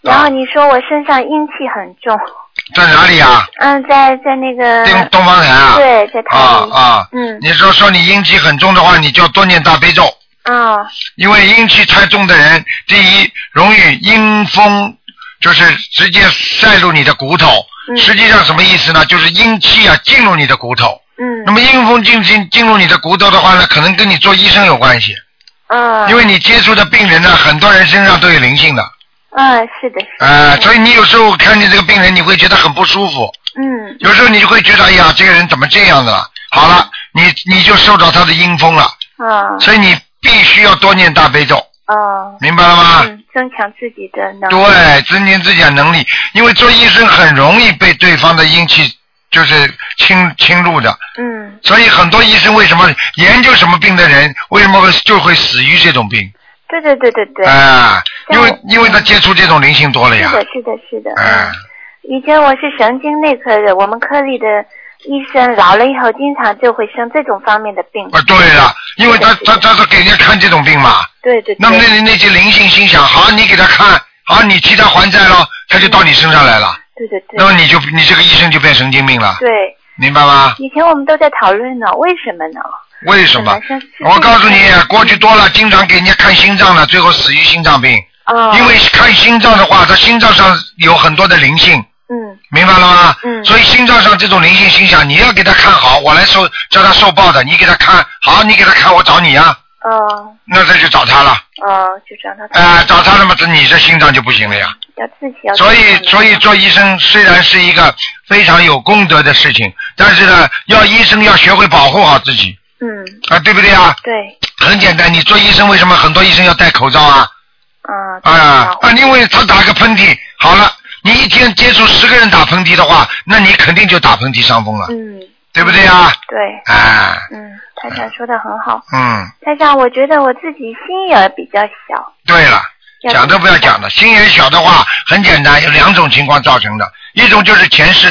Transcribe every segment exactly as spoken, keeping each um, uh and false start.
然后你说我身上阴气很重。 在哪里啊？ 嗯，在在那个。 东东方台啊。 对，在台里。 啊啊。 嗯。 你说说你阴气很重的话，你就要多念大悲咒。 啊。因为阴气太重的人，第一容易阴风，就是直接晒入你的骨头。嗯。实际上什么意思呢？就是阴气啊进入你的骨头。嗯。那么阴风进进进入你的骨头的话呢，可能跟你做医生有关系。啊。因为你接触的病人呢，很多人身上都有灵性的。 啊，是的，是的。 呃，所以你有时候看见这个病人，你会觉得很不舒服。嗯。有时候你就会觉得，哎呀，这个人怎么这样的了？好了，你你就受到他的阴风了。啊。所以你必须要多念大悲咒。哦。明白了吗？ 嗯，增强自己的能力。 对，增强自己的能力，因为做医生很容易被对方的阴气就是侵侵入的。嗯。所以很多医生为什么研究什么病的人，为什么会就会死于这种病？ 对对对对对。 啊，因为因为他接触这种灵性多了呀。 是的，是的，是的。嗯。以前我是神经内科的，我们科里的医生老了以后，经常就会生这种方面的病。 啊，对了，因为他他他是给人家看这种病嘛。 对对对。 那么那那些灵性心想，好，你给他看，好，你替他还债了，他就到你身上来了。 对对对。 那么你就你这个医生就变神经病了。 对。明白吗？ 以前我们都在讨论呢，为什么呢？ 为什么？我告诉你，过去多了，经常给人家看心脏的，最后死于心脏病。哦。因为看心脏的话，他心脏上有很多的灵性。嗯。明白了吗？嗯。所以心脏上这种灵性心想，你要给他看好，我来受叫他受报的，你给他看好，你给他看，我找你啊。哦。那他就找他了。 哦，就找他。 哎、呃，找他了嘛，这你这心脏就不行了呀。 要自己要。 所以，所以做医生虽然是一个非常有功德的事情，但是呢，要医生要学会保护好自己。嗯。啊，对不对啊？ 对。 很简单，你做医生为什么很多医生要戴口罩啊？啊。啊啊！因为他打个喷嚏，好了，你一天接触十个人打喷嚏的话，那你肯定就打喷嚏伤风了。嗯。对不对啊？ 对。 啊。 嗯，台长说的很好。 嗯。 台长，我觉得我自己心眼比较小。 对了。讲都不要讲的，心眼小的话很简单，有两种情况造成的，一种就是前世，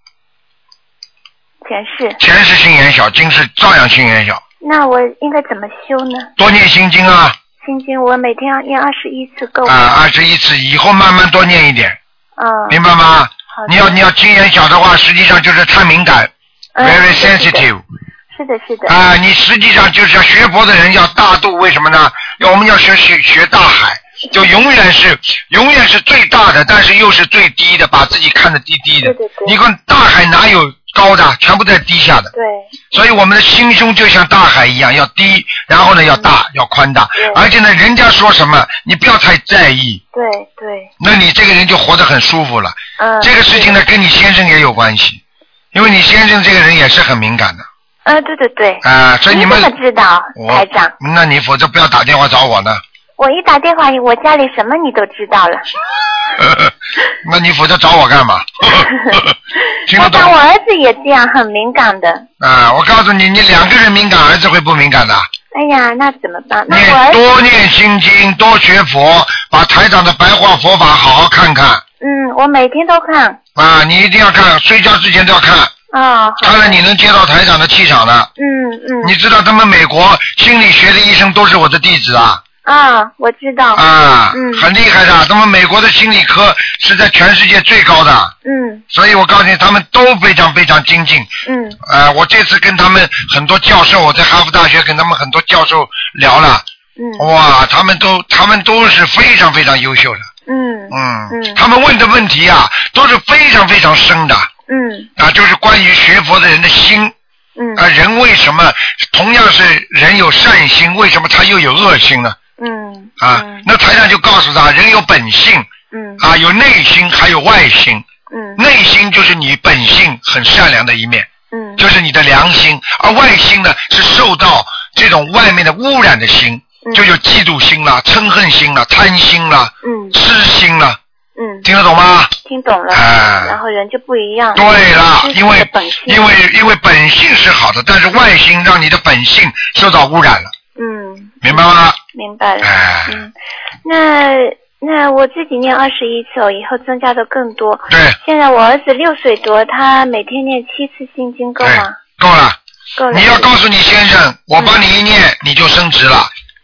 前世， 前世心眼小，今世照样心眼小。 那我应该怎么修呢？ 多念心经啊。 心经我每天要念二十一次够吗？ 啊，二十一次，以后慢慢多念一点。啊。明白吗？你要你要心眼小的话，实际上就是太敏感、嗯、，very sensitive。 是的，是的。 啊，你实际上就是要学佛的人要大度，为什么呢？要我们要学学学大海。就永远是永远是最大的，但是又是最低的，把自己看得低低的。 对对对。 你看大海哪有高的，全部在低下的。 对。 所以我们的心胸就像大海一样，要低，然后呢要大，嗯、要宽大。而且呢，人家说什么，你不要太在意。 对对。 那你这个人就活得很舒服了。嗯。这个事情呢，跟你先生也有关系，因为你先生这个人也是很敏感的。 呃，对对对。 啊、呃，所以你们。 你怎么知道，台长？ 那你否则不要打电话找我呢。 我一打电话，我家里什么你都知道了。 那你否则找我干嘛？ 我讲我儿子也这样，很敏感的。 啊，我告诉你，你两个人敏感，儿子会不敏感的。 哎呀，那怎么办？那我儿子多念心经，多学佛，把台长的白话佛法好好看看。 嗯，我每天都看。 啊，你一定要看，睡觉之前都要看。 啊、哦， 看了你能接到台长的气场的。 嗯嗯。 你知道他们美国心理学的医生都是我的弟子啊。 啊，我知道。 啊，嗯，很厉害的。他们美国的心理科是在全世界最高的。嗯。所以我告诉你，他们都非常非常精进。嗯。呃，我这次跟他们很多教授，我在哈佛大学跟他们很多教授聊了。嗯。哇，他们都他们都是非常非常优秀的。嗯。嗯。嗯。他们问的问题啊，都是非常非常深的。嗯。啊，就是关于学佛的人的心。嗯。啊，人为什么同样是人有善心，为什么他又有恶心呢？嗯啊，嗯那台上就告诉他，人有本性，嗯啊，有内心还有外心，嗯，内心就是你本性很善良的一面，嗯，就是你的良心，而外心呢是受到这种外面的污染的心，嗯、就有嫉妒心啦、嗔恨心啦、贪心啦、嗯、痴心啦，嗯，听得懂吗？ 听懂了，啊，然后人就不一样。 对了，因为因为因为本性是好的，但是外心让你的本性受到污染了。嗯，明白吗？ 明白了。哎、嗯，那那我自己念二十一次，以后增加的更多。 对。 现在我儿子六岁多，他每天念七次心经够吗？ 够了。 够了。 你要告诉你先生，我帮你一念，嗯、你就升职了。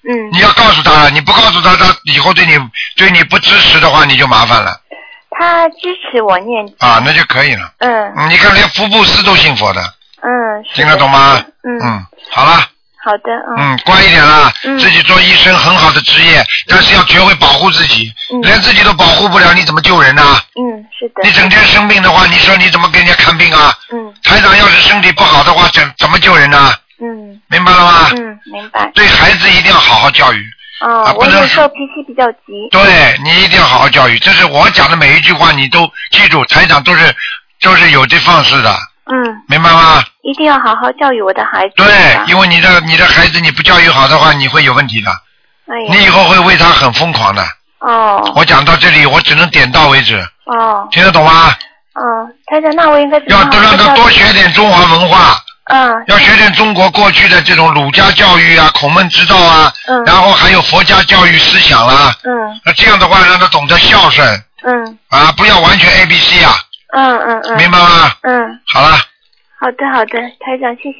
嗯。 你要告诉他了，你不告诉他，他以后对你对你不支持的话，你就麻烦了。 他支持我念经。 啊，那就可以了。 嗯。 你看，连福布斯都信佛的。 嗯。 听得懂吗？ 嗯。 嗯，好了。 好的，嗯。 嗯，乖一点啦。 嗯。 自己做医生很好的职业，但是要学会保护自己。嗯。连自己都保护不了，你怎么救人呢？ 嗯，是的。 你整天生病的话，你说你怎么给人家看病啊？ 嗯。 台长要是身体不好的话，怎怎么救人呢？ 嗯。 明白了吗？ 嗯，明白。 对孩子一定要好好教育。 哦， 啊、不能我有时候脾气比较急。 对，你一定要好好教育，这是我讲的每一句话，你都记住，台长都是都是有的放矢的。 嗯。 明白吗？ 一定要好好教育我的孩子。 对，因为你的你的孩子你不教育好的话，你会有问题的。 哎呀。 你以后会为他很疯狂的。 哦。 我讲到这里，我只能点到为止。 哦。 听得懂吗？ 哦，台长，那我应该怎么要让他多学点中华文化。 嗯。 要学点中国过去的这种儒家教育啊，孔孟之道啊。嗯。然后还有佛家教育思想啦。 嗯。 那这样的话，让他懂得孝顺。 嗯。 啊，不要完全 A B C 啊。 嗯嗯嗯。 明白吗？ 嗯。 好了。 好的好的，台长，谢谢。